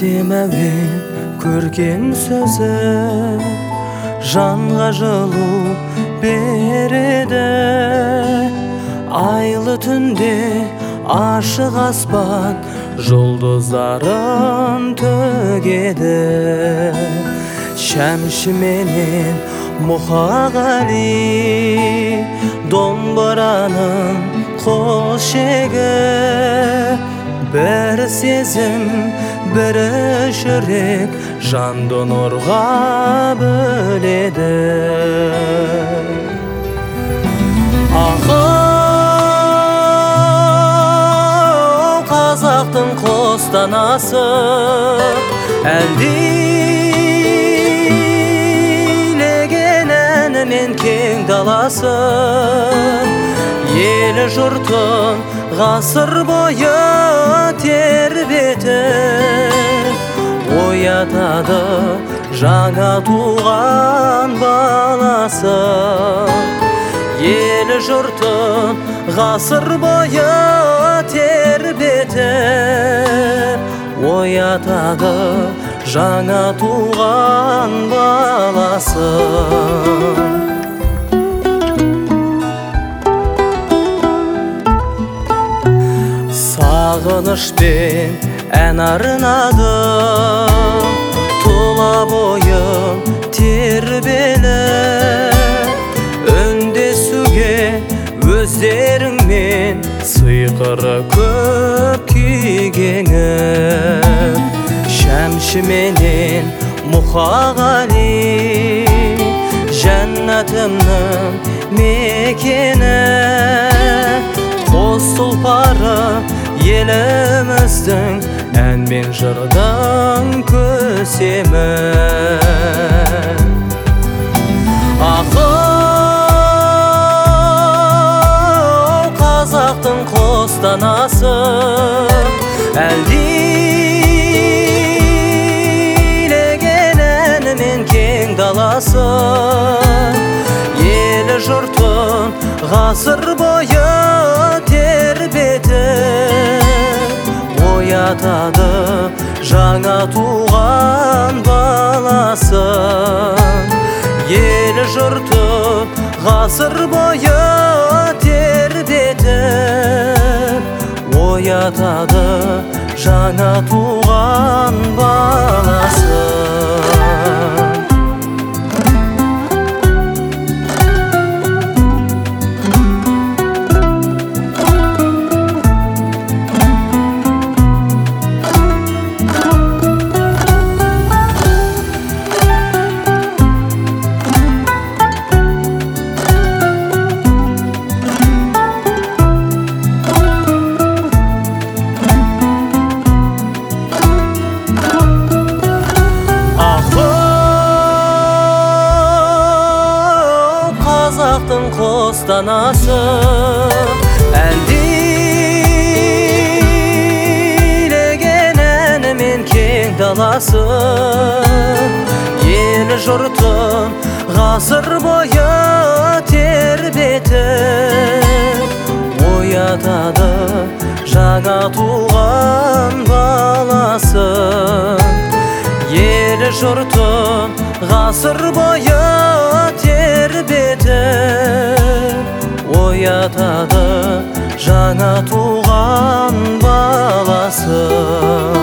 әсемәуен көрген сөзі жанға жылу береді. Айлы түнде ашық аспан жұлдыздарын төгеді. Шәмші менен Мұқағали домбыраның қос шегі. Бір сезім, бірі жүрек жанды нұрға бөледі. Ақыл қазақтың қостанасы, әлдилеген әнімен кең даласы. Елі жұртын ғасыр бойы тербеті оятады жаңа туған баласы. Елі жұртын ғасыр бойы тербеті оятады жаңа туған баласы. Сағынышпен ән арнадым, тұла бойым тербеліп. Үндесуге өздеріңмен сыйқыры көп күйгеніп. Шәмші менен Мұқағали жәннатымның мекені. Қос тұлпары еліміздің ән мен жырдың көсемі. Ақыл қазақтың қостанасы, әлдилеген әнімен кең даласы. Елі жұртын ғасыр бойы тербеті оятады жаңа туған баласы. Елі жұртын ғасыр бойы тербеті оятады жаңа туған баласы. Қазақтың қостанасы, әлдилеген әнімен кең даласы. Елі жұртын ғасыр бойы тербеті оятады жаңа туған баласы. Елі жұртын ғасыр бойы тербеті оятады жаңа туған баласы.